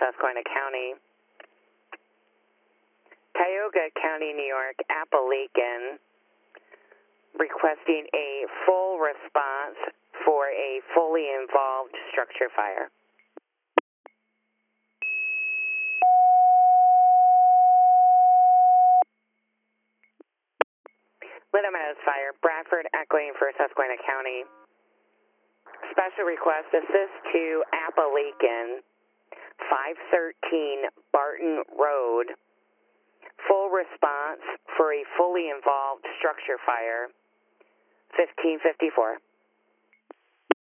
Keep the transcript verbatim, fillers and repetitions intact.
Susquehanna County. Tioga County, New York, Appalachian, requesting a full response for a fully involved structure fire. Little Meadows Fire, Bradford echoing for Susquehanna County. Special request, assist to Appalachian, five thirteen Barton Road. Full response for a fully involved structure fire, fifteen fifty-four.